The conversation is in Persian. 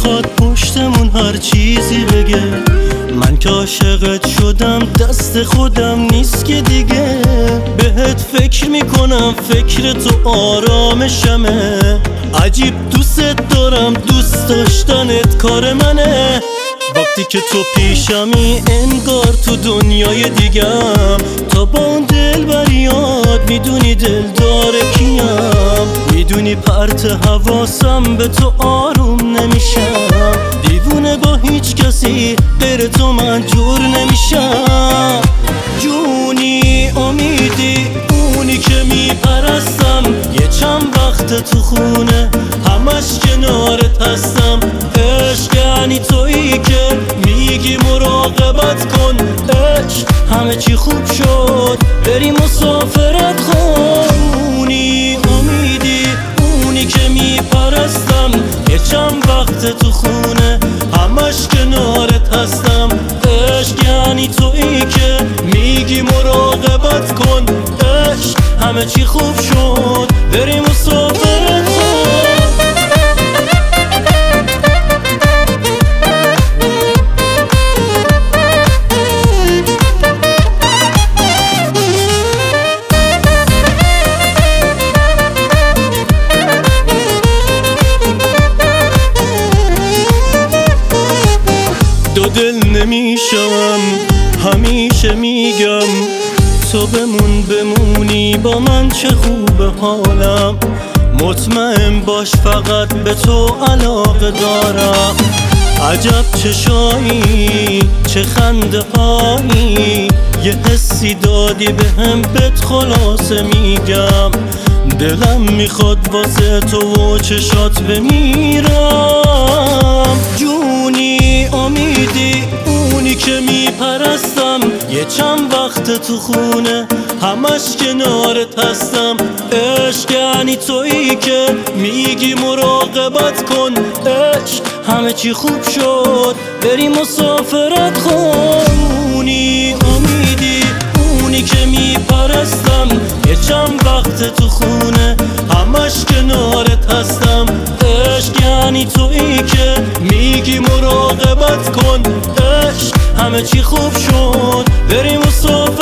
میخواد پشتمون هر چیزی بگه. من که عاشقت شدم دست خودم نیست که دیگه. بهت فکر میکنم فکر تو آرامشمه. عجیب دوست دارم دوست داشتنت کار منه. وقتی که تو پیشمی انگار تو دنیای دیگم. تا با اون دل بریاد میدونی دل داره کیم. میدونی پرت حواسم به تو آروم نمیشم. دیوونه با هیچ کسی غیر تو من جور نمیشم. جونی امیدی اونی که میپرستم. یه چند وقت تو خونه همش کنارت هستم. عشق یعنی تویی که میگی مراقبت کن. عشق همه چی خوب شد بری مسافرت خونی. امیدی اونی که میپرستم. یه چند وقت تو خونه همش کنارت هستم. عشق یعنی تویی که میگی مراقبت کن. عشق همه چی خوب شد بری مسافرت خون. دو دل نمیشم همیشه میگم. تو بمونی با من چه خوبه حالم. مطمئن باش فقط به تو علاقه دارم. عجب چشایی چه خنده هایی. یه حسی دادی بهم بهت خلاصه میگم. دلم میخواد واسه تو و چشات بمیرم. جونی امیدی اونی که میپرستم. یه چند وقت تو خونه همش کنارت هستم. عشق یعنی تویی که میگی مراقبت کن. عشق همه چی خوب شد بری مسافرت خونی. امیدی اونی که میپرستم. یه چند وقت تو خونه همش کنارت هستم. عشق یعنی تویی که میگی مراقبت کن. عشق همه چی خوب شد بری مسافرت.